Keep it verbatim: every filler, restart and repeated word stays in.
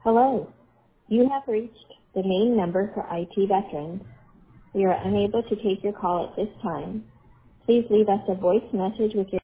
Hello. You have reached the main number for I T veterans. We are unable to take your call at this time. Please leave us a voice message with your